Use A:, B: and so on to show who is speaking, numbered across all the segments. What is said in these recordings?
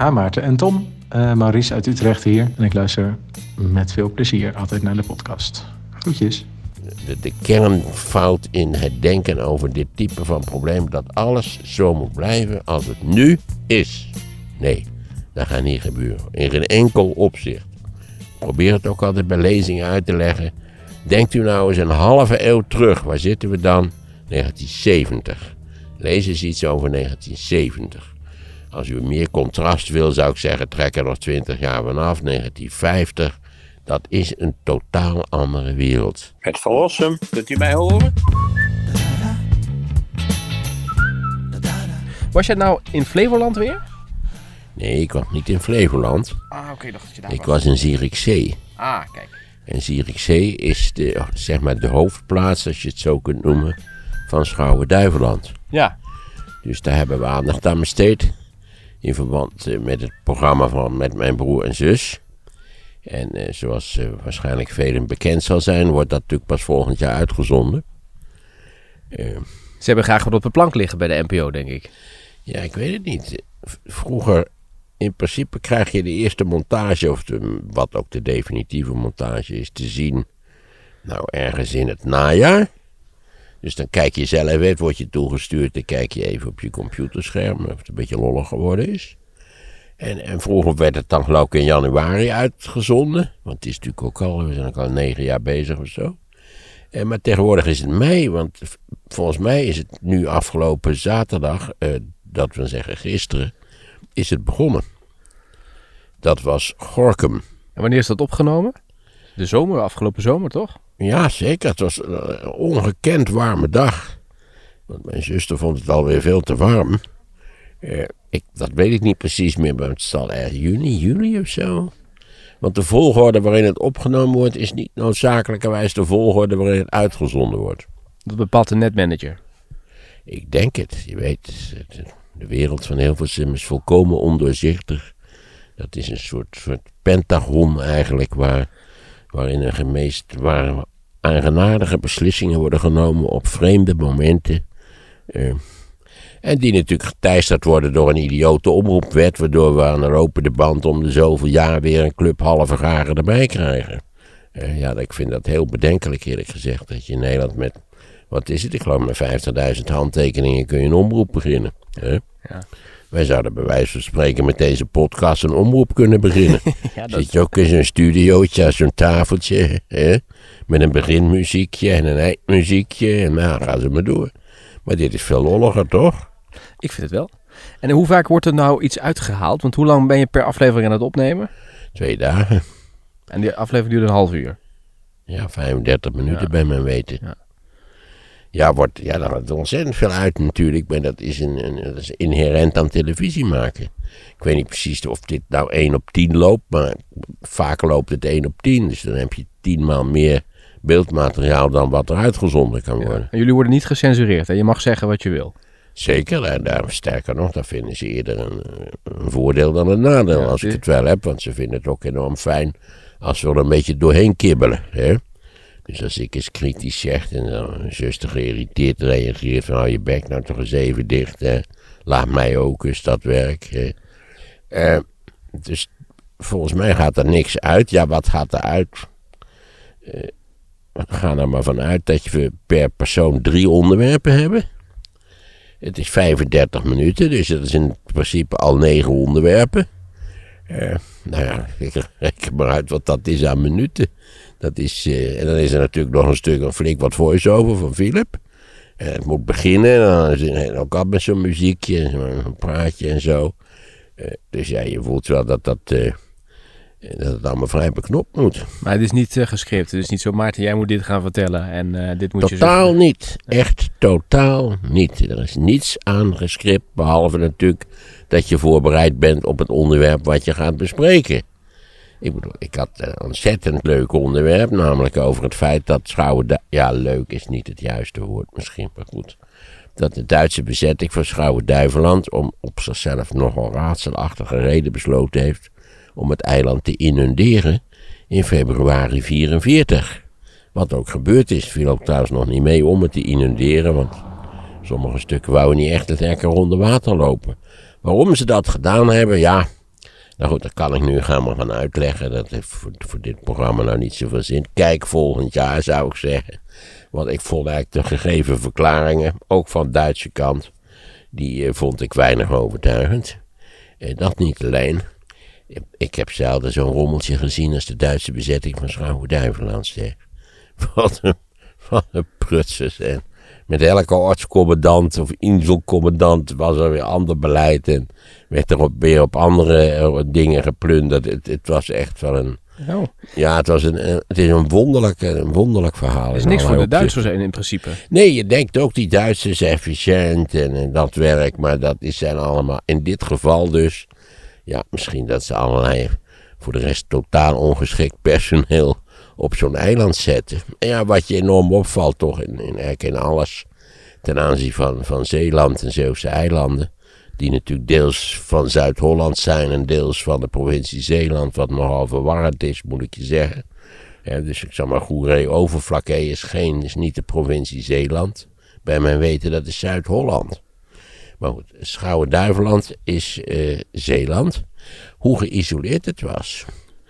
A: Maarten en Tom. Maurice uit Utrecht hier. En ik luister met veel plezier altijd naar de podcast. Groetjes.
B: De kernfout in het denken over dit type van probleem, dat alles zo moet blijven als het nu is. Nee, dat gaat niet gebeuren. In geen enkel opzicht. Probeer het ook altijd bij lezingen uit te leggen. Denkt u nou eens een halve eeuw terug. Waar zitten we dan? 1970. Lees eens iets over 1970. Als u meer contrast wil, zou ik zeggen, trek er nog 20 jaar vanaf. 1950. Dat is een totaal andere wereld.
C: Het Verlossum, kunt u mij horen?
D: Was jij nou in Flevoland weer?
B: Nee, ik was niet in Flevoland.
D: Oké, dacht dat je daar
B: Ik was in Zierikzee.
D: Kijk.
B: En Zierikzee is de hoofdplaats, als je het zo kunt noemen, van Schouwen-Duiveland.
D: Ja.
B: Dus daar hebben we aandacht aan besteed. In verband met het programma met mijn broer en zus. En zoals waarschijnlijk velen bekend zal zijn, wordt dat natuurlijk pas volgend jaar uitgezonden.
D: Ze hebben graag wat op de plank liggen bij de NPO, denk ik.
B: Ja, ik weet het niet. Vroeger, in principe krijg je de eerste montage, of wat ook de definitieve montage is, te zien. Nou, ergens in het najaar. Dus dan kijk je zelf even, wordt je toegestuurd, dan kijk je even op je computerscherm of het een beetje lollig geworden is. En vroeger werd het dan geloof ik in januari uitgezonden. Want het is natuurlijk ook al, we zijn ook al 9 jaar bezig of zo. Maar tegenwoordig is het mei, want volgens mij is het nu afgelopen zaterdag, dat wil zeggen gisteren, is het begonnen. Dat was Gorinchem.
D: En wanneer is dat opgenomen? De zomer, afgelopen zomer toch?
B: Ja, zeker. Het was een ongekend warme dag. Want mijn zuster vond het alweer veel te warm. Dat weet ik niet precies meer, maar het zal ergens juli of zo. Want de volgorde waarin het opgenomen wordt is niet noodzakelijkerwijs de volgorde waarin het uitgezonden wordt.
D: Dat bepaalt de netmanager.
B: Ik denk het. Je weet, de wereld van Hilversum is volkomen ondoorzichtig. Dat is een soort pentagon eigenlijk waar eigenaardige beslissingen worden genomen op vreemde momenten. En die natuurlijk geteisterd worden door een idiote omroepwet, waardoor we aan de lopende band om de zoveel jaar weer een club halve garen erbij krijgen. Ik vind dat heel bedenkelijk eerlijk gezegd, dat je in Nederland met, wat is het, ik geloof met 50.000 handtekeningen kun je een omroep beginnen.
D: Ja.
B: Wij zouden bij wijze van spreken met deze podcast een omroep kunnen beginnen. Zit je ook in zo'n studiootje, zo'n tafeltje, met een beginmuziekje en een eindmuziekje en nou gaan ze maar door. Maar dit is veel lolliger, toch?
D: Ik vind het wel. En hoe vaak wordt er nou iets uitgehaald? Want hoe lang ben je per aflevering aan het opnemen?
B: 2 dagen.
D: En die aflevering duurt een half uur?
B: Ja, 35 minuten bij mijn weten. Daar gaat ontzettend veel uit natuurlijk. Maar dat is inherent aan televisie maken. Ik weet niet precies of dit nou 1 op 10 loopt. Maar vaak loopt het 1 op 10. Dus dan heb je 10 maal meer beeldmateriaal dan wat er uitgezonden kan worden.
D: En jullie worden niet gecensureerd, hè? Je mag zeggen wat je wil.
B: Zeker, en daar, sterker nog, dat vinden ze eerder een voordeel dan een nadeel als ik het wel heb. Want ze vinden het ook enorm fijn als we er een beetje doorheen kibbelen. Hè? Dus als ik eens kritisch zeg en dan een zuster geïrriteerd reageert van hou je bek nou toch eens even dicht. Hè? Laat mij ook eens dat werk. Hè? Dus volgens mij gaat er niks uit. Ja, wat gaat er uit? We gaan er maar vanuit dat we per persoon 3 onderwerpen hebben. Het is 35 minuten, dus dat is in principe al 9 onderwerpen. Ik reken maar uit wat dat is aan minuten. Dat is, en dan is er natuurlijk nog een flink wat voice-over van Philip. Het moet beginnen, dan is het ook al met zo'n muziekje, zo'n praatje en zo. Dus ja, je voelt wel dat het allemaal vrij beknopt moet.
D: Maar het is niet gescript. Het is niet zo, Maarten, jij moet dit gaan vertellen en dit moet je zo...
B: Totaal niet. Echt totaal niet. Er is niets aan gescript, behalve natuurlijk dat je voorbereid bent op het onderwerp wat je gaat bespreken. Ik had een ontzettend leuk onderwerp, namelijk over het feit dat Schouwen-Duiveland... Ja, leuk is niet het juiste woord misschien, maar goed. Dat de Duitse bezetting van Schouwen-Duiveland om op zichzelf nogal raadselachtige reden besloten heeft om het eiland te inunderen in februari 1944. Wat ook gebeurd is, viel ook trouwens nog niet mee om het te inunderen, want sommige stukken wouden niet echt het lekker onder water lopen. Waarom ze dat gedaan hebben, ja, Nou goed, daar kan ik nu gaan uitleggen. Dat heeft voor dit programma nou niet zoveel zin. Kijk volgend jaar, zou ik zeggen. Want ik vond eigenlijk de gegeven verklaringen, ook van de Duitse kant, die vond ik weinig overtuigend. Dat niet alleen. Ik heb zelden zo'n rommeltje gezien als de Duitse bezetting van Schouwen-Duiveland, zeg. Wat een prutsers. En met elke ortscommandant of inselcommandant was er weer ander beleid. En werd er weer op andere dingen geplunderd. Het was echt wel een...
D: Oh.
B: Ja, het is een wonderlijk verhaal.
D: Er is niks voor de Duitsers in principe.
B: Nee, je denkt ook die Duitsers efficiënt en dat werk. Maar dat zijn allemaal in dit geval dus... Ja, misschien dat ze allerlei voor de rest totaal ongeschikt personeel op zo'n eiland zetten. En ja, wat je enorm opvalt toch in alles ten aanzien van Zeeland en Zeeuwse eilanden. Die natuurlijk deels van Zuid-Holland zijn en deels van de provincie Zeeland. Wat nogal verwarrend is, moet ik je zeggen. Ja, dus ik zeg maar, Goeree-Overflakkee is niet de provincie Zeeland. Bij mijn weten, dat is Zuid-Holland. Maar goed, Schouwen-Duiveland is Zeeland. Hoe geïsoleerd het was.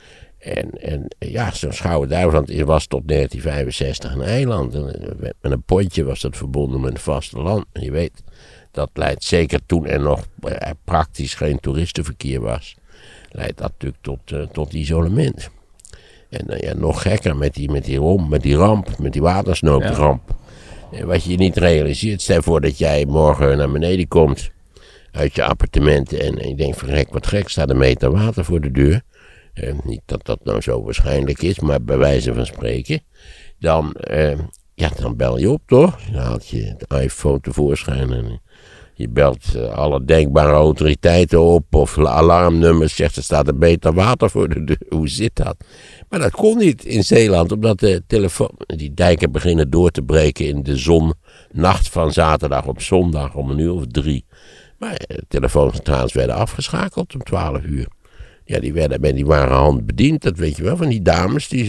B: En ja, zo'n Schouwen-Duiveland was tot 1965 een eiland. En met een pontje was dat verbonden met het vasteland. En je weet, dat leidt zeker toen er nog praktisch geen toeristenverkeer was. Leidt dat natuurlijk tot isolement. En ja, nog gekker met die ramp, met die watersnoodramp. Ja. Wat je niet realiseert, stel voor dat jij morgen naar beneden komt uit je appartement en je denkt van wat gek, staat een meter water voor de deur. Niet dat dat nou zo waarschijnlijk is, maar bij wijze van spreken. Dan bel je op toch? Dan haalt je de iPhone tevoorschijn en je belt alle denkbare autoriteiten op of alarmnummers, zegt er staat een meter water voor de deur. Hoe zit dat? Maar dat kon niet in Zeeland, omdat die dijken beginnen door te breken in de zonnacht van zaterdag op zondag om 3:00. Maar de telefooncentrales werden afgeschakeld om 12:00. Ja, die waren handbediend, dat weet je wel, van die dames die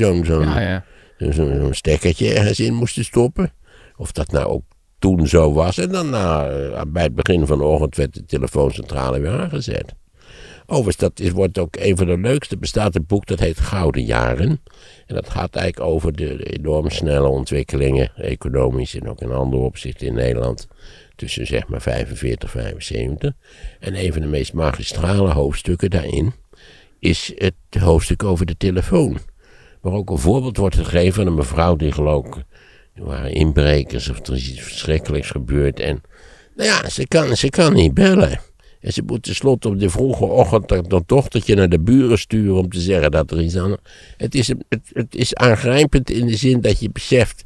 B: zo'n stekkertje ergens in moesten stoppen. Of dat nou ook toen zo was. En dan bij het begin van de ochtend werd de telefooncentrale weer aangezet. Overigens, wordt ook een van de leukste. Er bestaat een boek dat heet Gouden Jaren. En dat gaat eigenlijk over de enorm snelle ontwikkelingen, economisch en ook in andere opzichten in Nederland. Tussen zeg maar 45 en 75. En een van de meest magistrale hoofdstukken daarin is het hoofdstuk over de telefoon. Waar ook een voorbeeld wordt gegeven van een mevrouw die geloof ik, er waren inbrekers of er is iets verschrikkelijks gebeurd. En nou ja, ze kan niet bellen. En ze moet tenslotte op de vroege ochtend dat dochtertje naar de buren sturen om te zeggen dat er iets aan. Het is aangrijpend in de zin dat je beseft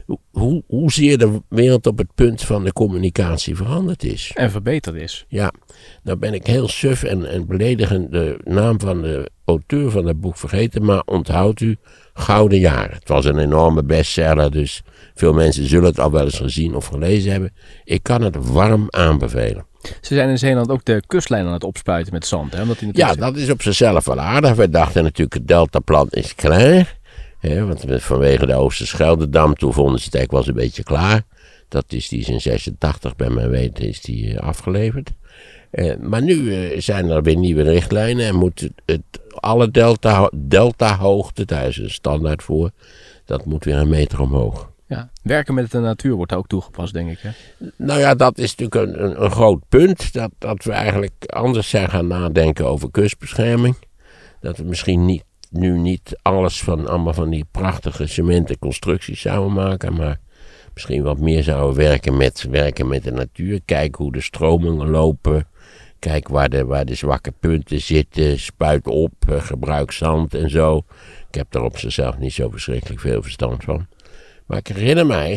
B: hoezeer de wereld op het punt van de communicatie veranderd is.
D: En verbeterd is.
B: Ja, nou ben ik heel suf en beledigend de naam van de auteur van het boek vergeten, maar onthoudt u Gouden Jaren. Het was een enorme bestseller, dus veel mensen zullen het al wel eens gezien of gelezen hebben. Ik kan het warm aanbevelen.
D: Ze zijn in Zeeland ook de kustlijn aan het opspuiten met zand. Hè?
B: Ja, dat is op zichzelf wel aardig. We dachten natuurlijk het deltaplan is klaar. Want vanwege de Oosterscheldedam, toen vonden ze het eigenlijk wel eens een beetje klaar. Die is in 86 bij mijn weten is die afgeleverd. Maar nu zijn er weer nieuwe richtlijnen en moet alle deltahoogte, daar is een standaard voor, dat moet weer 1 meter omhoog.
D: Ja, werken met de natuur wordt ook toegepast, denk ik. Hè?
B: Nou ja, dat is natuurlijk een groot punt. Dat we eigenlijk anders zijn gaan nadenken over kustbescherming. Dat we misschien niet alles allemaal van die prachtige cementen constructies zouden maken. Maar misschien wat meer zouden werken met de natuur. Kijken hoe de stromingen lopen. Kijk waar de zwakke punten zitten. Spuit op, gebruik zand en zo. Ik heb daar op zichzelf niet zo verschrikkelijk veel verstand van. Maar ik herinner mij,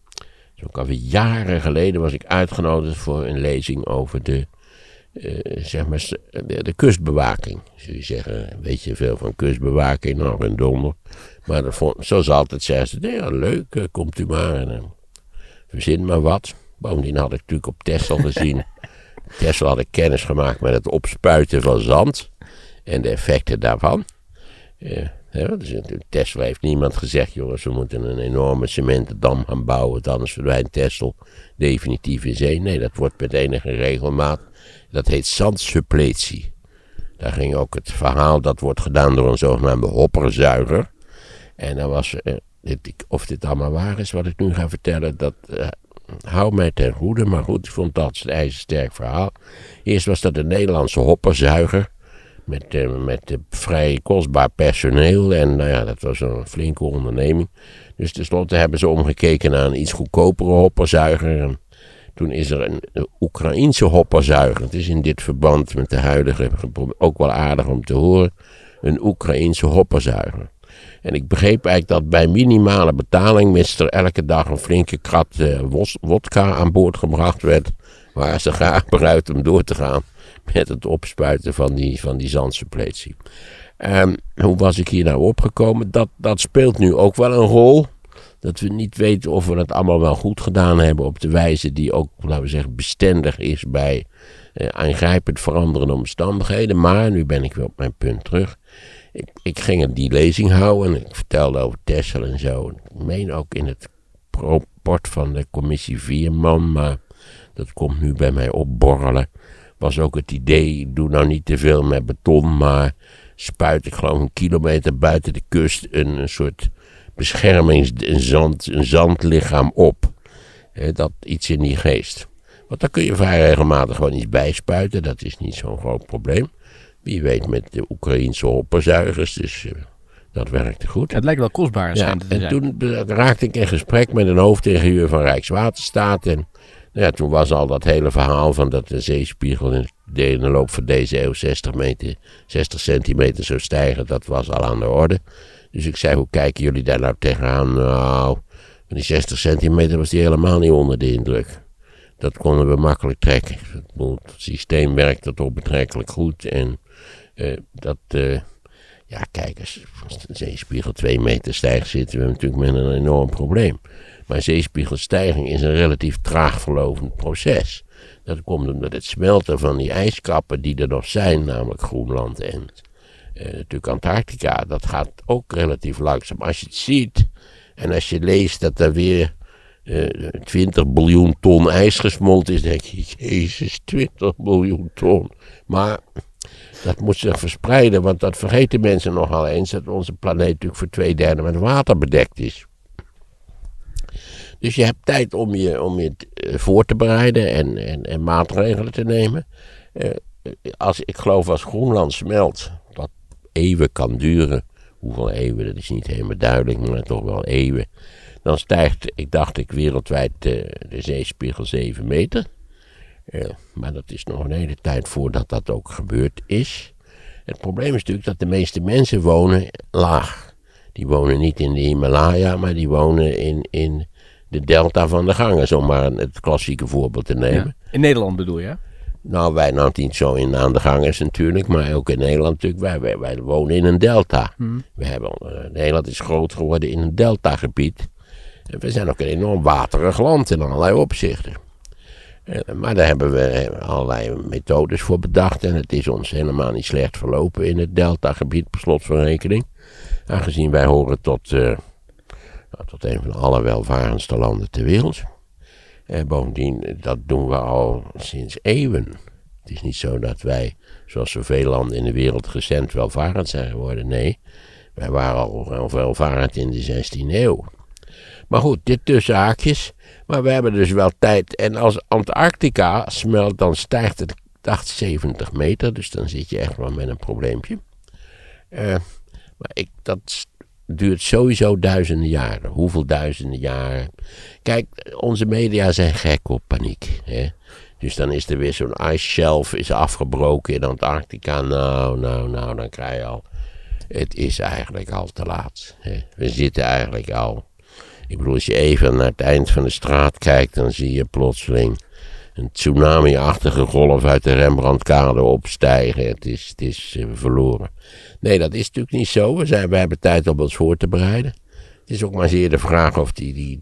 B: ook alweer jaren geleden was ik uitgenodigd voor een lezing over de kustbewaking. Zul je zeggen, weet je veel van kustbewaking? Nou, een donder. Maar zoals altijd zei ze, ja, leuk, komt u maar en verzin maar wat. Bovendien had ik natuurlijk op Texel gezien. Texel had ik kennis gemaakt met het opspuiten van zand en de effecten daarvan. Dus in Texel heeft niemand gezegd, jongens, we moeten een enorme cementen dam gaan bouwen, want anders verdwijnt Texel definitief in zee. Nee, dat wordt met enige regelmaat. Dat heet zandsuppletie. Daar ging ook het verhaal, dat wordt gedaan door een zogenaamde hopperzuiger. En dan was, of dit allemaal waar is wat ik nu ga vertellen, dat hou mij ten goede. Maar goed, ik vond dat een ijzersterk verhaal. Eerst was dat een Nederlandse hopperzuiger. Met vrij kostbaar personeel. En nou ja, dat was een flinke onderneming. Dus tenslotte hebben ze omgekeken naar een iets goedkopere hopperzuiger. En toen is er een Oekraïense hopperzuiger. Het is in dit verband met de huidige ook wel aardig om te horen. Een Oekraïense hopperzuiger. En ik begreep eigenlijk dat bij minimale betaling mits er elke dag een flinke krat wodka aan boord gebracht werd. Waar ze graag bereid om door te gaan met het opspuiten van die zandsuppletie. Hoe was ik hier nou opgekomen? Dat speelt nu ook wel een rol. Dat we niet weten of we het allemaal wel goed gedaan hebben op de wijze die ook, laten we zeggen, bestendig is bij aangrijpend veranderende omstandigheden. Maar, nu ben ik weer op mijn punt terug. Ik ging die lezing houden en ik vertelde over Texel en zo. Ik meen ook in het rapport van de commissie Vierman, maar dat komt nu bij mij opborrelen. Was ook het idee, doe nou niet te veel met beton, maar spuit ik geloof een kilometer buiten de kust een soort een zandlichaam op. Dat iets in die geest. Want daar kun je vrij regelmatig gewoon iets bijspuiten, dat is niet zo'n groot probleem. Wie weet met de Oekraïense hopperzuigers, dus dat werkte goed.
D: Het lijkt wel kostbaar.
B: Ja, en toen raakte ik in gesprek met een hoofdingenieur van Rijkswaterstaat. En ja, toen was al dat hele verhaal van dat de zeespiegel in de loop van deze eeuw 60 centimeter zou stijgen. Dat was al aan de orde. Dus ik zei, hoe kijken jullie daar nou tegenaan? Nou, van die 60 centimeter was die helemaal niet onder de indruk. Dat konden we makkelijk trekken. Het systeem werkte toch betrekkelijk goed. En ja, kijk eens, als de zeespiegel 2 meter stijgt, zitten we natuurlijk met een enorm probleem. Maar zeespiegelstijging is een relatief traag verlopend proces. Dat komt omdat het smelten van die ijskappen die er nog zijn, namelijk Groenland en natuurlijk Antarctica, dat gaat ook relatief langzaam. Als je het ziet en als je leest dat er weer 20 biljoen ton ijs gesmolten is, denk je, jezus, 20 biljoen ton. Maar dat moet zich verspreiden, want dat vergeten mensen nogal eens, dat onze planeet natuurlijk voor 2/3 met water bedekt is. Dus je hebt tijd om je voor te bereiden en maatregelen te nemen. Ik geloof als Groenland smelt, wat eeuwen kan duren, hoeveel eeuwen, dat is niet helemaal duidelijk, maar toch wel eeuwen. Dan stijgt, dacht ik, wereldwijd de zeespiegel 7 meter. Maar dat is nog een hele tijd voordat dat ook gebeurd is. Het probleem is natuurlijk dat de meeste mensen wonen laag. Die wonen niet in de Himalaya, maar die wonen in de delta van de Ganges, om maar het klassieke voorbeeld te nemen.
D: Ja. In Nederland bedoel je?
B: Nou, wij nou niet zo aan de Ganges natuurlijk, maar ook in Nederland natuurlijk. Wij wonen in een delta. Nederland is groot geworden in een deltagebied. En we zijn ook een enorm waterig land in allerlei opzichten. Maar daar hebben we allerlei methodes voor bedacht. En het is ons helemaal niet slecht verlopen in het deltagebied, per slot van rekening. Aangezien wij horen tot een van de allerwelvarendste landen ter wereld. Bovendien, dat doen we al sinds eeuwen. Het is niet zo dat wij, zoals zoveel landen in de wereld, recent welvarend zijn geworden. Nee, wij waren al welvarend in de 16e eeuw. Maar goed, dit tussen haakjes. Maar we hebben dus wel tijd. En als Antarctica smelt, dan stijgt het 70 meter. Dus dan zit je echt wel met een probleempje. Maar dat duurt sowieso duizenden jaren. Hoeveel duizenden jaren? Kijk, onze media zijn gek op paniek. Hè? Dus dan is er weer zo'n ice shelf is afgebroken in Antarctica. Nou, dan krijg je al. Het is eigenlijk al te laat. Hè? We zitten eigenlijk al. Ik bedoel, als je even naar het eind van de straat kijkt, dan zie je plotseling een tsunami-achtige golf uit de Rembrandtkade opstijgen. Het is verloren. Nee, dat is natuurlijk niet zo. We hebben tijd om ons voor te bereiden. Het is ook maar zeer de vraag of die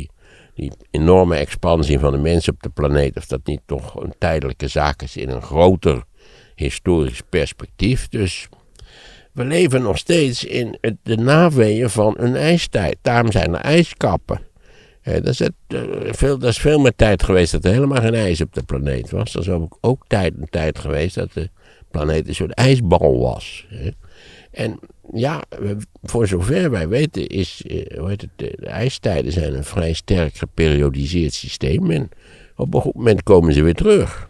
B: enorme expansie van de mensen op de planeet, of dat niet toch een tijdelijke zaak is in een groter historisch perspectief. Dus we leven nog steeds in de naweeën van een ijstijd. Daarom zijn er ijskappen. Dat is veel meer tijd geweest dat er helemaal geen ijs op de planeet was. Er is ook een tijd geweest dat de planeet een soort ijsbal was. Hè. En ja, voor zover wij weten de ijstijden zijn een vrij sterk geperiodiseerd systeem. En op een goed moment komen ze weer terug.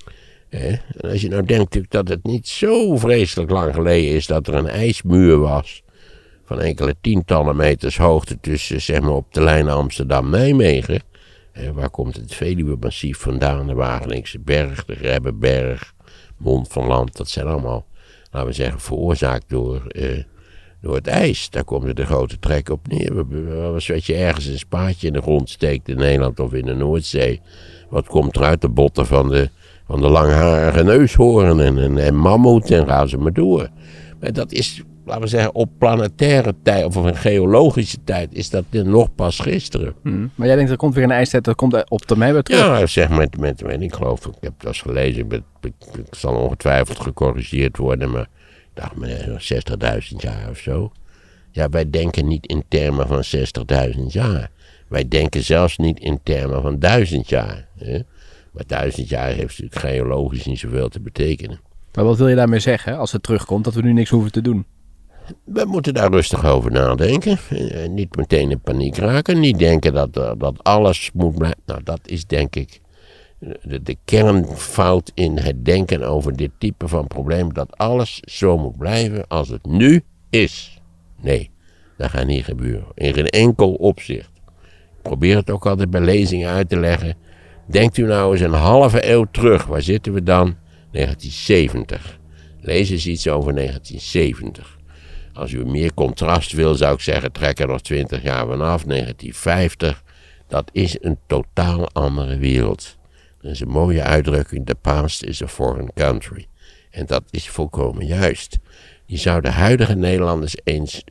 B: En als je nou denkt natuurlijk dat het niet zo vreselijk lang geleden is dat er een ijsmuur was van enkele tientallen meters hoogte tussen, zeg maar, op de lijn Amsterdam-Nijmegen. Waar komt het Veluwe-massief vandaan? De Wageningse Berg, de Grebbeberg, Mond van Land. Dat zijn allemaal, laten we zeggen, veroorzaakt door het ijs. Daar komt de grote trek op neer. Als je ergens een spaatje in de grond steekt in Nederland of in de Noordzee. Wat komt er uit de botten van de langharige neushoorn en mammoet en gaan ze maar door. Maar dat is, laten we zeggen, op planetaire tijd of een geologische tijd is dat nog pas gisteren.
D: Maar jij denkt er komt weer een ijstijd, dat komt op termijn weer terug?
B: Ja, zeg met ik geloof, ik heb het wel eens gelezen, ik zal ongetwijfeld gecorrigeerd worden, maar ik dacht 60.000 jaar of zo. Ja, wij denken niet in termen van 60.000 jaar. Wij denken zelfs niet in termen van 1000 jaar. Hè? Maar 1000 jaar heeft natuurlijk geologisch niet zoveel te betekenen.
D: Maar wat wil je daarmee zeggen, als het terugkomt, dat we nu niks hoeven te doen?
B: We moeten daar rustig over nadenken. Niet meteen in paniek raken. Niet denken dat alles moet blijven. Nou, dat is denk ik de kernfout in het denken over dit type van probleem. Dat alles zo moet blijven als het nu is. Nee, dat gaat niet gebeuren. In geen enkel opzicht. Ik probeer het ook altijd bij lezingen uit te leggen. Denkt u nou eens een halve eeuw terug. Waar zitten we dan? 1970. Lees eens iets over 1970. Als u meer contrast wil, zou ik zeggen, trek er nog 20 jaar vanaf. 1950. Dat is een totaal andere wereld. Er is een mooie uitdrukking. The past is a foreign country. En dat is volkomen juist. Je zou de huidige Nederlanders eens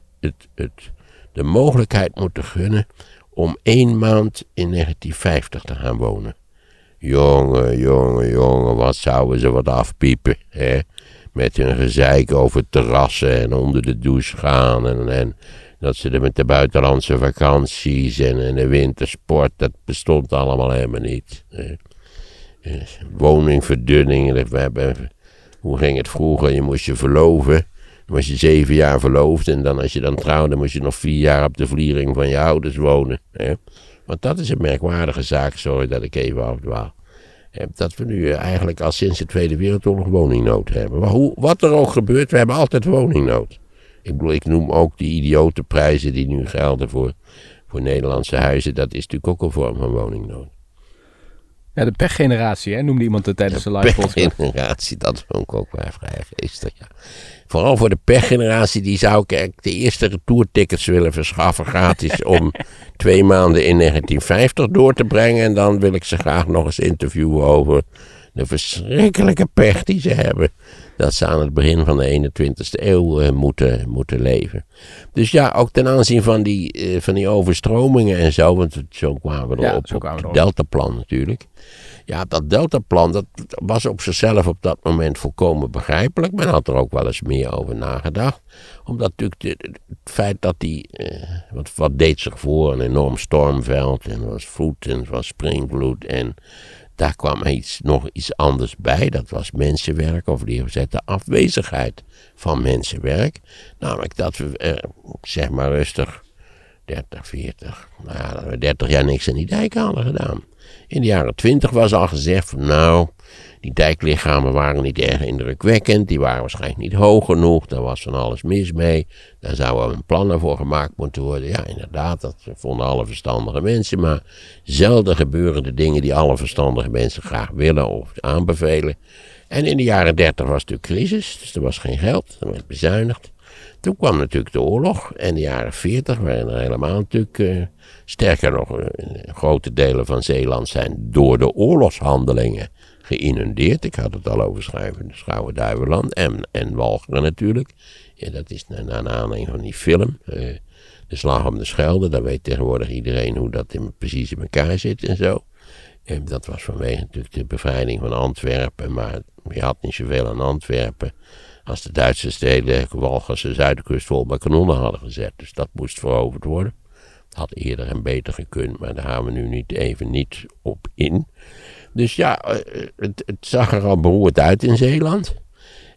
B: de mogelijkheid moeten gunnen om 1 maand in 1950 te gaan wonen. Jongen, wat zouden ze wat afpiepen, hè? Met hun gezeik over terrassen en onder de douche gaan en dat ze er met de buitenlandse vakanties en de wintersport, dat bestond allemaal helemaal niet. Woningverdunning, hoe ging het vroeger? Je moest je verloven. Dan was je 7 jaar verloofd en dan als je dan trouwde moest je nog 4 jaar op de vliering van je ouders wonen. Hè? Want dat is een merkwaardige zaak, sorry dat ik even afdwaal. Dat we nu eigenlijk al sinds de Tweede Wereldoorlog woningnood hebben. Maar wat er ook gebeurt, we hebben altijd woningnood. Ik bedoel, ik noem ook die idiote prijzen die nu gelden voor Nederlandse huizen. Dat is natuurlijk ook een vorm van woningnood.
D: Ja, de pechgeneratie, hè, noemde iemand het tijdens de live podcast.
B: De pechgeneratie, dat vond ik ook wel vrij geestig, ja. Vooral voor de pechgeneratie, die zou ik de eerste retourtickets willen verschaffen, gratis, om 2 maanden in 1950 door te brengen. En dan wil ik ze graag nog eens interviewen over de verschrikkelijke pech die ze hebben. Dat ze aan het begin van de 21ste eeuw moeten leven. Dus ja, ook ten aanzien van die overstromingen en zo, want zo kwamen we erop, op het Deltaplan natuurlijk. Ja, dat Deltaplan, dat was op zichzelf op dat moment volkomen begrijpelijk. Men had er ook wel eens meer over nagedacht. Omdat natuurlijk het feit dat wat deed zich voor, een enorm stormveld en er was voet en er was springvloed en daar kwam nog iets anders bij. Dat was mensenwerk, of liever gezegd de afwezigheid van mensenwerk. Namelijk dat we, zeg maar rustig, 30, 40, 30 jaar niks aan die dijk hadden gedaan. In de jaren 20 was al gezegd van die dijklichamen waren niet erg indrukwekkend. Die waren waarschijnlijk niet hoog genoeg. Daar was van alles mis mee. Daar zouden een plannen voor gemaakt moeten worden. Ja, inderdaad, dat vonden alle verstandige mensen. Maar zelden gebeuren de dingen die alle verstandige mensen graag willen of aanbevelen. En in de jaren 30 was natuurlijk crisis. Dus er was geen geld. Er werd bezuinigd. Toen kwam natuurlijk de oorlog. En de jaren 40 waren er helemaal natuurlijk... sterker nog, grote delen van Zeeland zijn door de oorlogshandelingen geïnundeerd. Ik had het al over Schouwen-Duiveland en Walcheren natuurlijk. Ja, dat is naar aanleiding van die film. De Slag om de Schelde. Daar weet tegenwoordig iedereen hoe dat precies in elkaar zit en zo. Dat was vanwege natuurlijk de bevrijding van Antwerpen. Maar je had niet zoveel aan Antwerpen als de Duitsers de hele Walcherse zuidkust vol met kanonnen hadden gezet. Dus dat moest veroverd worden. Het had eerder en beter gekund, maar daar gaan we nu niet op in. Dus ja, het zag er al beroerd uit in Zeeland.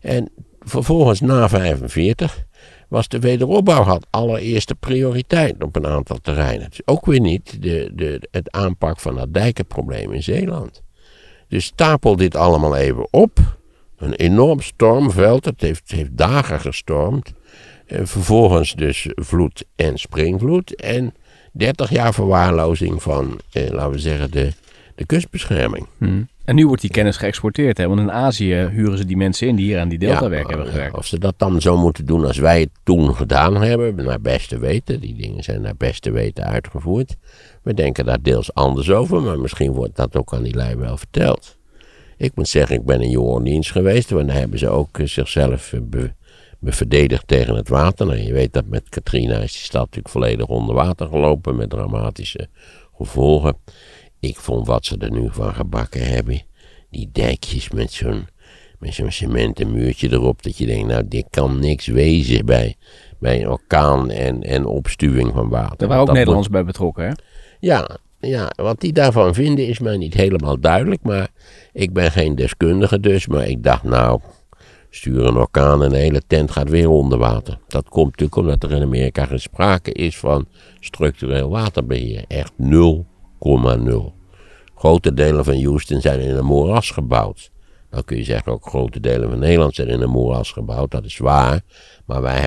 B: En vervolgens na 45 was de wederopbouw had allereerste prioriteit op een aantal terreinen. Dus ook weer niet het aanpak van dat dijkenprobleem in Zeeland. Dus stapel dit allemaal even op. Een enorm stormveld, het heeft dagen gestormd. Vervolgens dus vloed en springvloed. En 30 jaar verwaarlozing van, laten we zeggen, de kustbescherming.
D: En nu wordt die kennis geëxporteerd, hè? Want in Azië huren ze die mensen in die hier aan die deltawerk hebben gewerkt.
B: Of ze dat dan zo moeten doen als wij het toen gedaan hebben, naar beste weten. Die dingen zijn naar beste weten uitgevoerd. We denken daar deels anders over, maar misschien wordt dat ook aan die lui wel verteld. Ik moet zeggen, ik ben in New Orleans geweest, want daar hebben ze ook zichzelf verdedigd tegen het water. Nou, je weet dat met Katrina is die stad natuurlijk volledig onder water gelopen, met dramatische gevolgen. Ik vond wat ze er nu van gebakken hebben. Die dijkjes met zo'n cementen muurtje erop. Dat je denkt, nou dit kan niks wezen bij een orkaan en opstuwing van water.
D: Daar waren ook Nederlanders bij betrokken, hè?
B: Ja, wat die daarvan vinden is mij niet helemaal duidelijk. Maar ik ben geen deskundige dus. Maar ik dacht, nou, stuur een orkaan en de hele tent gaat weer onder water. Dat komt natuurlijk omdat er in Amerika geen sprake is van structureel waterbeheer. Echt 0,0. Grote delen van Houston zijn in een moeras gebouwd. Dan kun je zeggen ook grote delen van Nederland zijn in een moeras gebouwd. Dat is waar. Maar wij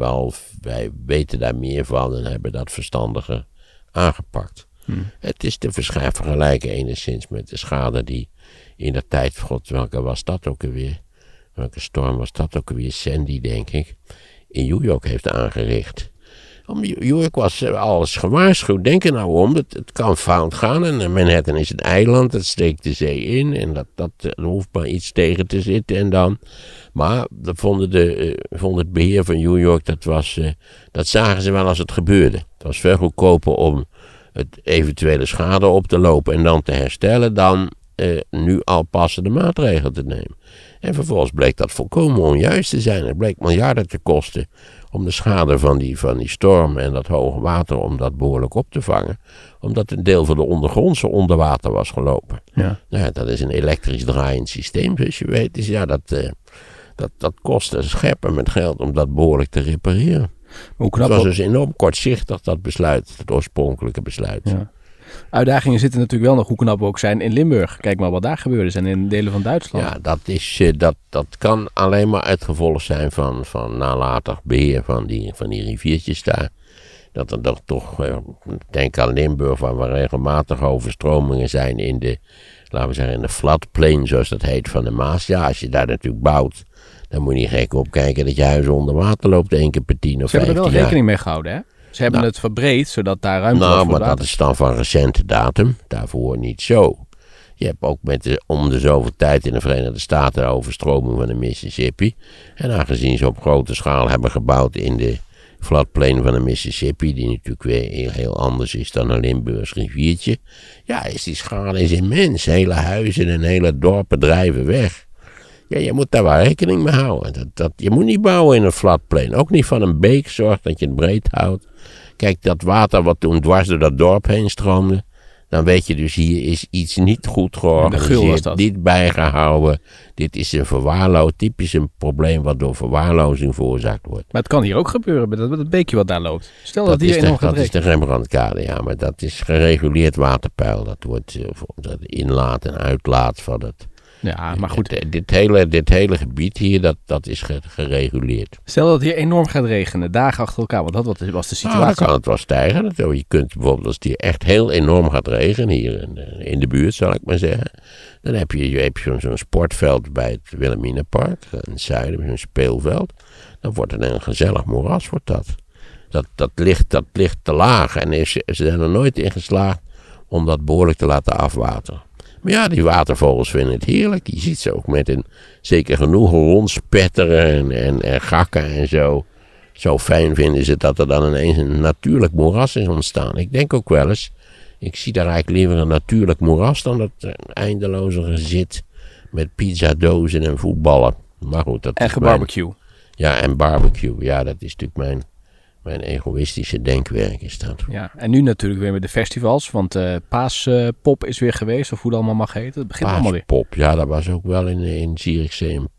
B: weten daar meer van en hebben dat verstandiger aangepakt. Het is te vergelijken enigszins met de schade die in de tijd, god, welke was dat ook alweer? Welke storm was dat ook alweer? Sandy, denk ik. In New York heeft aangericht. New York was alles gewaarschuwd. Denk er nou om, het kan fout gaan. En Manhattan is een eiland, dat steekt de zee in. En er hoeft maar iets tegen te zitten en dan. Maar dat vond het beheer van New York, dat zagen ze wel als het gebeurde. Het was veel goedkoper om het eventuele schade op te lopen en dan te herstellen dan nu al passende maatregelen te nemen. En vervolgens bleek dat volkomen onjuist te zijn. Het bleek miljarden te kosten om de schade van die storm en dat hoge water om dat behoorlijk op te vangen. Omdat een deel van de ondergrondse onder water was gelopen. Ja. Nou, dat is een elektrisch draaiend systeem, zoals je weet. Dus ja, dat kost een scheppen met geld om dat behoorlijk te repareren. Het was dus enorm kortzichtig, dat besluit, het oorspronkelijke besluit. Ja.
D: Uitdagingen zitten natuurlijk wel nog, hoe knap we ook zijn, in Limburg. Kijk maar wat daar gebeurde zijn in delen van Duitsland.
B: Ja, dat kan alleen maar het gevolg zijn van nalatig beheer van die riviertjes daar. Dat er toch, denk aan Limburg, waar we regelmatig overstromingen zijn in de, laten we zeggen, in de floodplain, zoals dat heet, van de Maas. Ja, als je daar natuurlijk bouwt, dan moet je niet gek opkijken dat je huis onder water loopt 1 keer per 10 of 15 jaar.
D: Ze hebben er wel rekening mee gehouden, hè? Ze hebben het verbreed, zodat daar ruimte was voor
B: maar
D: water.
B: Dat is dan van recente datum, daarvoor niet zo. Je hebt ook om de zoveel tijd in de Verenigde Staten de overstroming van de Mississippi. En aangezien ze op grote schaal hebben gebouwd in de floodplain van de Mississippi, die natuurlijk weer heel anders is dan een Limburgs riviertje. Ja, is die schade immens. Hele huizen en hele dorpen drijven weg. Ja, je moet daar wel rekening mee houden. Je moet niet bouwen in een floodplain. Ook niet van een beek. Zorg dat je het breed houdt. Kijk, dat water wat toen dwars door dat dorp heen stroomde. Dan weet je dus, hier is iets niet goed georganiseerd. Niet bijgehouden. Dit is typisch een probleem wat door verwaarlozing veroorzaakt wordt.
D: Maar het kan hier ook gebeuren met dat beekje wat daar loopt. Stel dat hier enorm gaat
B: regenen. Dat is de Rembrandtkade, ja. Maar dat is gereguleerd waterpeil. Dat wordt dat inlaat en uitlaat van het.
D: Ja, maar goed.
B: Dit hele gebied hier, dat is gereguleerd.
D: Stel dat het hier enorm gaat regenen, dagen achter elkaar, want dat was de situatie.
B: Dan kan het wel stijgen. Je kunt bijvoorbeeld, als het hier echt heel enorm gaat regenen, hier in de buurt zal ik maar zeggen, dan heb je zo'n sportveld bij het Wilhelminapark, in het zuiden, zo'n speelveld. Dan wordt het een gezellig moeras, wordt dat. Dat ligt te laag en ze zijn er nooit in geslaagd om dat behoorlijk te laten afwateren. Maar ja, die watervogels vinden het heerlijk. Je ziet ze ook met een zeker genoeg rondspetteren en gakken en zo. Zo fijn vinden ze dat er dan ineens een natuurlijk moeras is ontstaan. Ik denk ook wel eens, ik zie daar eigenlijk liever een natuurlijk moeras dan dat eindeloze gezit met pizzadozen en voetballen. Maar goed, dat
D: en barbecue.
B: Ja, en barbecue. Ja, dat is natuurlijk mijn egoïstische denkwerk is dat.
D: Ja, en nu natuurlijk weer met de festivals, want Paaspop is weer geweest, of hoe dat allemaal mag heten. Het begint allemaal weer.
B: Paaspop, ja, dat was ook wel in Zierikzee een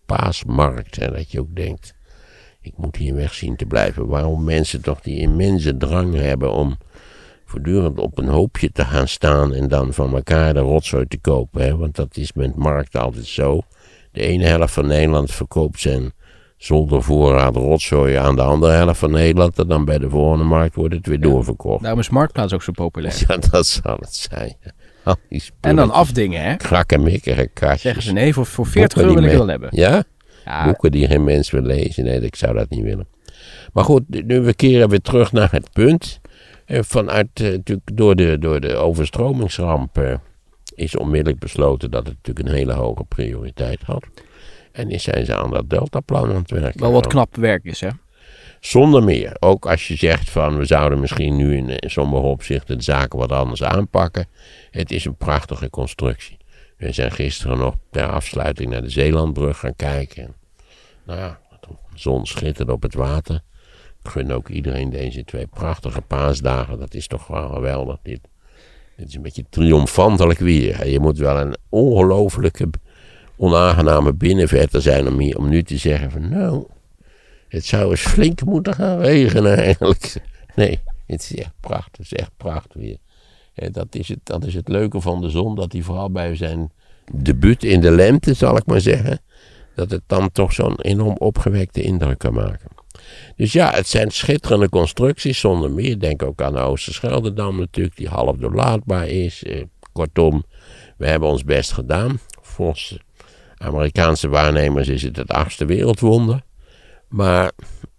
B: paasmarkt. En dat je ook denkt, ik moet hier weg zien te blijven. Waarom mensen toch die immense drang hebben om voortdurend op een hoopje te gaan staan en dan van elkaar de rotzooi te kopen. Hè? Want dat is met markten altijd zo. De ene helft van Nederland verkoopt zijn zonder voorraad rotzooi aan de andere helft van Nederland. En dan bij de volgende markt wordt het weer doorverkocht.
D: Daarom is Marktplaats ook zo populair.
B: Ja, dat zal het zijn. Al die
D: En dan afdingen, hè?
B: krakkemikkige kastjes.
D: Zeggen ze nee, voor 40 euro wil ik het wel hebben.
B: Ja?
D: Ja,
B: Boeken die geen mens wil lezen. Nee, ik zou dat niet willen. Maar goed, nu we keren weer terug naar het punt. Vanuit, natuurlijk door de overstromingsramp is onmiddellijk besloten dat het natuurlijk een hele hoge prioriteit had. En nu zijn ze aan dat deltaplan aan het werken.
D: wel wat knap werk is, hè?
B: Zonder meer. Ook als je zegt van we zouden misschien nu in sommige opzichten de zaken wat anders aanpakken. Het is een prachtige constructie. We zijn gisteren nog ter afsluiting naar de Zeelandbrug gaan kijken. Nou ja, de zon schitterde op het water. Ik gun ook iedereen deze 2 prachtige paasdagen. Dat is toch wel geweldig. Dit is een beetje triomfantelijk weer. Je moet wel een ongelooflijke onaangename binnenvetter zijn om nu te zeggen van nou, het zou eens flink moeten gaan regenen eigenlijk. Nee, het is echt prachtig. Het is echt prachtig weer. Dat is het leuke van de zon, dat hij vooral bij zijn debuut in de lente, zal ik maar zeggen, dat het dan toch zo'n enorm opgewekte indruk kan maken. Dus ja, het zijn schitterende constructies, zonder meer. Denk ook aan de Oosterscheldedam natuurlijk, die half doorlaatbaar is. Kortom, we hebben ons best gedaan. Volgens Amerikaanse waarnemers is het 8e wereldwonder. Maar,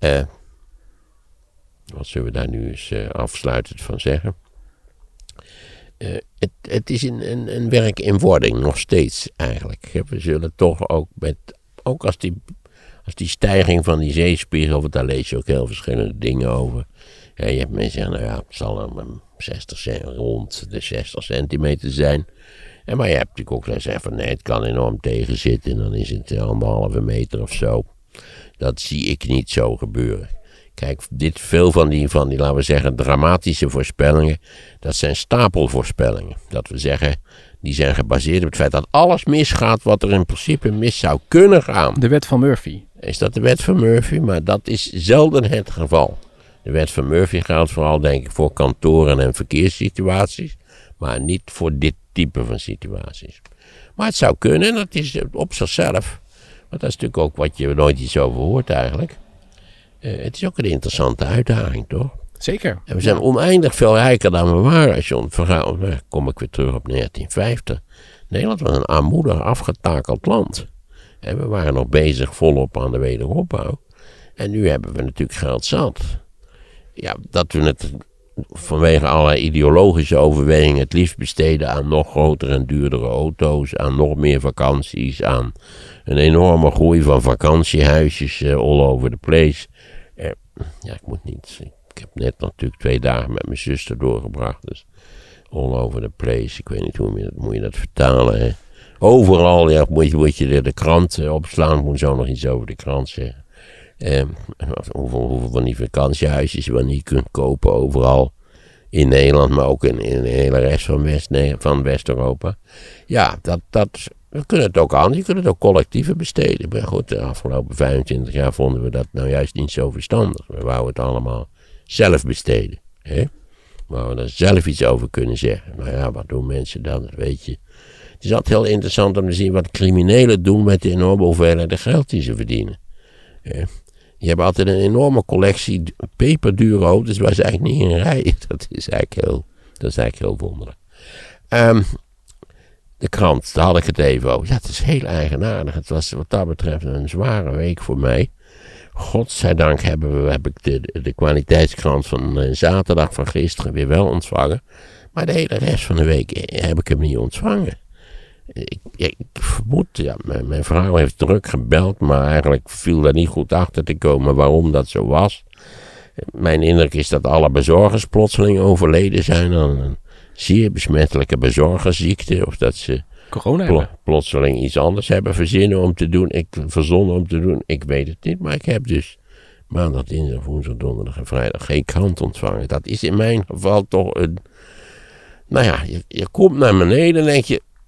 B: wat zullen we daar nu eens afsluitend van zeggen? Het is een werk in wording, nog steeds eigenlijk. We zullen toch ook als die stijging van die zeespiegel, want daar lees je ook heel verschillende dingen over. Ja, je hebt mensen zeggen, nou ja, het zal rond de 60 centimeter zijn. Maar je hebt natuurlijk ook gezegd van nee, het kan enorm tegenzitten en dan is het 1,5 meter of zo. Dat zie ik niet zo gebeuren. Kijk, veel van die, laten we zeggen, dramatische voorspellingen, dat zijn stapelvoorspellingen. Dat we zeggen, die zijn gebaseerd op het feit dat alles misgaat wat er in principe mis zou kunnen gaan.
D: De wet van Murphy.
B: Is dat de wet van Murphy? Maar dat is zelden het geval. De wet van Murphy geldt vooral, denk ik, voor kantoren en verkeerssituaties, maar niet voor dit type van situaties. Maar het zou kunnen, en dat is op zichzelf, want dat is natuurlijk ook wat je nooit iets over hoort eigenlijk. Het is ook een interessante uitdaging, toch?
D: Zeker.
B: En we zijn oneindig veel rijker dan we waren. Als je kom ik weer terug op 1950. Nederland was een armoedig afgetakeld land. En we waren nog bezig volop aan de wederopbouw. En nu hebben we natuurlijk geld zat. Ja, dat we het vanwege allerlei ideologische overwegingen het liefst besteden aan nog grotere en duurdere auto's, aan nog meer vakanties, aan een enorme groei van vakantiehuisjes all over the place. Ja, ik heb net natuurlijk 2 dagen met mijn zuster doorgebracht, dus all over the place. Ik weet niet hoe moet je dat vertalen, hè? Overal, ja, moet je de krant opslaan, ik moet zo nog iets over de krant zeggen. Hoeveel van die vakantiehuisjes je wel niet kunt kopen overal in Nederland, maar ook in de hele rest van West-Europa. Ja, we kunnen het ook aan. Je kunt het ook collectiever besteden. Maar goed, de afgelopen 25 jaar vonden we dat nou juist niet zo verstandig. We wouden het allemaal zelf besteden. Hè? We wouden er zelf iets over kunnen zeggen. Nou ja, wat doen mensen dan? Dat weet je. Het is altijd heel interessant om te zien wat criminelen doen met de enorme hoeveelheid geld die ze verdienen. Die hebben altijd een enorme collectie peperdure auto's waar ze eigenlijk niet in rijden. Dat is eigenlijk heel wonderlijk. De krant, daar had ik het even over. Ja, het is heel eigenaardig. Het was wat dat betreft een zware week voor mij. Godzijdank heb ik de kwaliteitskrant van zaterdag van gisteren weer wel ontvangen. Maar de hele rest van de week heb ik hem niet ontvangen. Ik vermoed, ja, mijn vrouw heeft druk gebeld, maar eigenlijk viel daar niet goed achter te komen waarom dat zo was. Mijn indruk is dat alle bezorgers plotseling overleden zijn aan een zeer besmettelijke bezorgersziekte. Of dat ze plotseling iets anders hebben verzonnen om te doen. Ik weet het niet, maar ik heb dus maandag, dinsdag, woensdag, donderdag en vrijdag geen krant ontvangen. Dat is in mijn geval toch een... Nou ja, je komt naar beneden en denk je...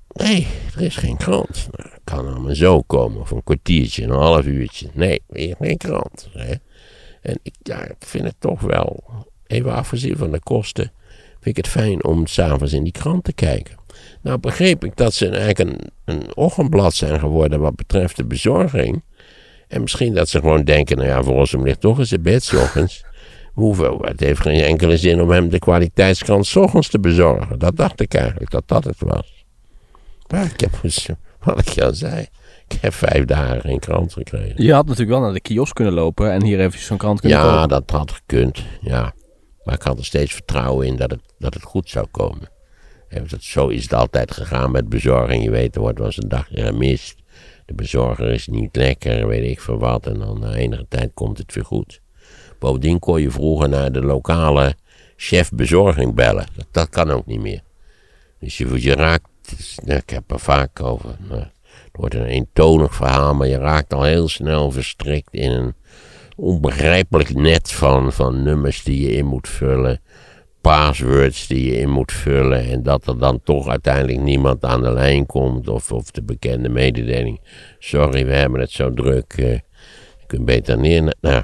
B: Nee, er is geen krant. Nou, kan allemaal zo komen, of een kwartiertje, een half uurtje. Nee, weer geen krant. Hè. En ik vind het toch wel, even afgezien van de kosten, vind ik het fijn om 's avonds in die krant te kijken. Nou begreep ik dat ze eigenlijk een ochtendblad zijn geworden wat betreft de bezorging. En misschien dat ze gewoon denken, nou ja, voor ons ligt toch eens in bed 's ochtends. Het heeft geen enkele zin om hem de kwaliteitskrant 's ochtends te bezorgen. Dat dacht ik eigenlijk, dat het was. Maar ik heb, wat ik al zei, ik heb 5 dagen geen krant gekregen.
D: Je had natuurlijk wel naar de kiosk kunnen lopen en hier even zo'n krant kunnen kopen.
B: Ja, dat had gekund, ja. Maar ik had er steeds vertrouwen in dat het goed zou komen. En zo is het altijd gegaan met bezorging. Je weet, er wordt wel eens een dagje gemist. De bezorger is niet lekker, weet ik veel wat. En dan na enige tijd komt het weer goed. Bovendien kon je vroeger naar de lokale chef bezorging bellen. Dat kan ook niet meer. Dus je raakt, ik heb er vaak over. Het wordt een eentonig verhaal, maar je raakt al heel snel verstrikt in een onbegrijpelijk net van nummers die je in moet vullen. Passwords die je in moet vullen. En dat er dan toch uiteindelijk niemand aan de lijn komt. Of de bekende mededeling. Sorry, we hebben het zo druk. Je kunt beter neer. Nou,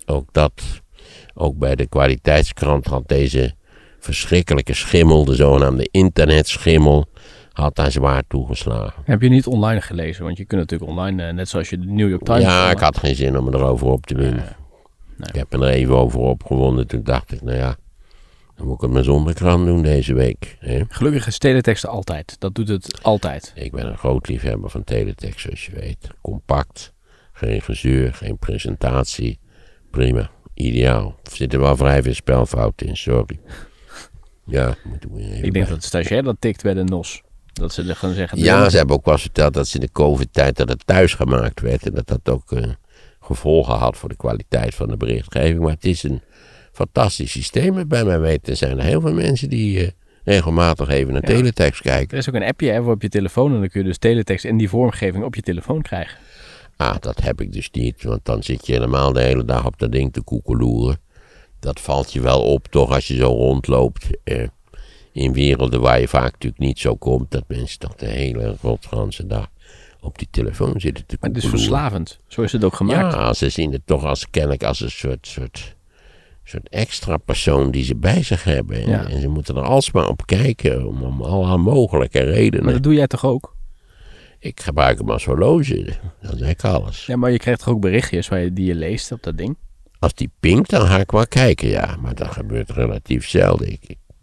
B: ook bij de kwaliteitskrant had deze verschrikkelijke schimmel, de zogenaamde internetschimmel, had daar zwaar toegeslagen.
D: Heb je niet online gelezen? Want je kunt natuurlijk online, net zoals je de New York Times...
B: Ja, ik had geen zin om me erover op te winnen. Nee. Ik heb me er even over opgewonden. Toen dacht ik, nou ja, dan moet ik het maar zonder krant doen deze week. Hè?
D: Gelukkig is teletext altijd. Dat doet het altijd.
B: Ik ben een groot liefhebber van teletext, zoals je weet. Compact, geen gezeur, geen presentatie. Prima, ideaal. Er zitten wel vrij veel spelfouten in, sorry. Ja, moeten we even
D: ik denk dat de stagiair dat tikt bij de NOS. Dat ze er gaan zeggen...
B: Ja, ze hebben ook wel eens verteld dat ze in de COVID-tijd dat het thuis gemaakt werd. En dat ook gevolgen had voor de kwaliteit van de berichtgeving. Maar het is een fantastisch systeem. Bij mij weten zijn er heel veel mensen die regelmatig even naar teletext kijken.
D: Er is ook een appje voor op je telefoon. En dan kun je dus teletext in die vormgeving op je telefoon krijgen.
B: Ah, dat heb ik dus niet. Want dan zit je helemaal de hele dag op dat ding te koekeloeren. Dat valt je wel op, toch, als je zo rondloopt. In werelden waar je vaak natuurlijk niet zo komt. Dat mensen toch de hele godganse dag op die telefoon zitten te koekeloeren.
D: Maar het is verslavend. Zo is het ook gemaakt.
B: Ja, ze zien het toch als een soort extra persoon die ze bij zich hebben. En ze moeten er alsmaar op kijken om alle mogelijke redenen.
D: Maar dat doe jij toch ook?
B: Ik gebruik hem als horloge. Dat is ik alles.
D: Ja, maar je krijgt toch ook berichtjes die je leest op dat ding?
B: Als die pinkt, dan ga ik wel kijken, ja. Maar dat gebeurt relatief zelden.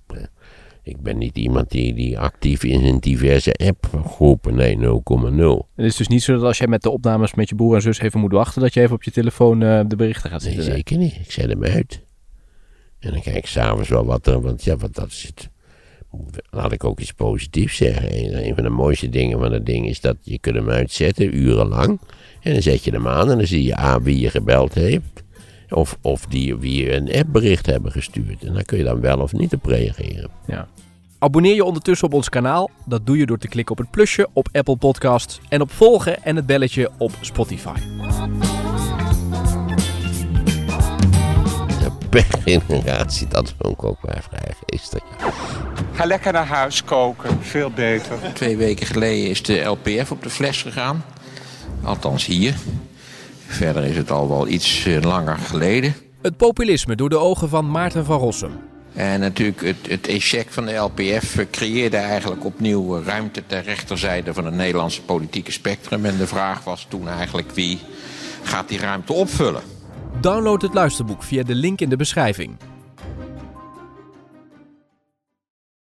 B: Ik ben niet iemand die actief is in diverse appgroepen. Nee, 0,0.
D: Het is dus niet zo dat als jij met de opnames met je broer en zus even moet wachten, dat je even op je telefoon de berichten gaat zitten?
B: Nee, zeker niet. Ik zet hem uit. En dan kijk ik s'avonds wel wat er... Want ja, wat dat zit... Laat ik ook iets positiefs zeggen. Een van de mooiste dingen van het ding is dat je kunt hem uitzetten, urenlang. En dan zet je hem aan en dan zie je wie je gebeld heeft. Of wie een appbericht hebben gestuurd. En dan kun je dan wel of niet op reageren.
D: Ja. Abonneer je ondertussen op ons kanaal. Dat doe je door te klikken op het plusje op Apple Podcasts. En op volgen en het belletje op Spotify.
B: Per generatie, dat vond ik ook wel vrij geestig.
E: Ga lekker naar huis koken, veel beter.
C: 2 weken geleden is de LPF op de fles gegaan. Althans hier. Verder is het al wel iets langer geleden.
D: Het populisme door de ogen van Maarten van Rossum.
C: En natuurlijk het échec van de LPF creëerde eigenlijk opnieuw ruimte ter rechterzijde van het Nederlandse politieke spectrum. En de vraag was toen eigenlijk wie gaat die ruimte opvullen?
D: Download het luisterboek via de link in de beschrijving.